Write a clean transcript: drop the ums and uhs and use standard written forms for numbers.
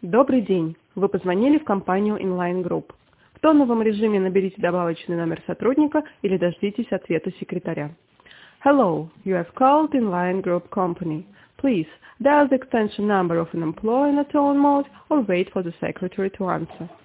Добрый день! Вы позвонили в компанию Inline Group. В тоновом режиме наберите добавочный номер сотрудника или дождитесь ответа секретаря. Hello, you have called Inline Group Company. Please dial the extension number of an employee in a tone mode or wait for the secretary to answer.